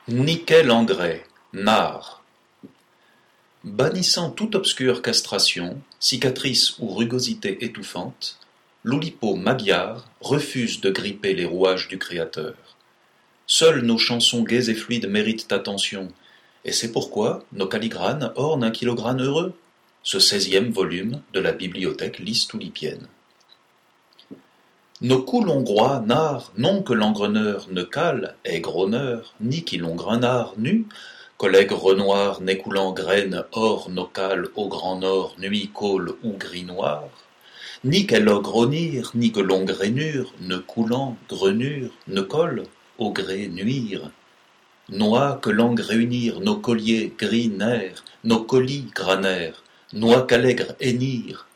Nickel engrais, nard. Bannissant toute obscure castration, cicatrice ou rugosité étouffante, l'Oulipo magyar refuse de gripper les rouages du Créateur. Seules nos chansons gaies et fluides méritent attention, et c'est pourquoi nos calligranes ornent un kilogramme heureux, ce 16e volume de la bibliothèque listoulipienne. Nos couls hongrois narrent non que l'engreneur ne cale, aigre honneur, ni qu'il ongrenard nu, collègue renoir n'écoulant graines hors nos cales au grand nord nuit côle ou gris noir, ni qu'elle ogronir, ni que l'ongrénure, ne coulant, grenure, ne colle, au gré nuire. Noix que langue réunir, nos colliers gris nerfs, nos colis granèrent, noix qu'allègre hennir,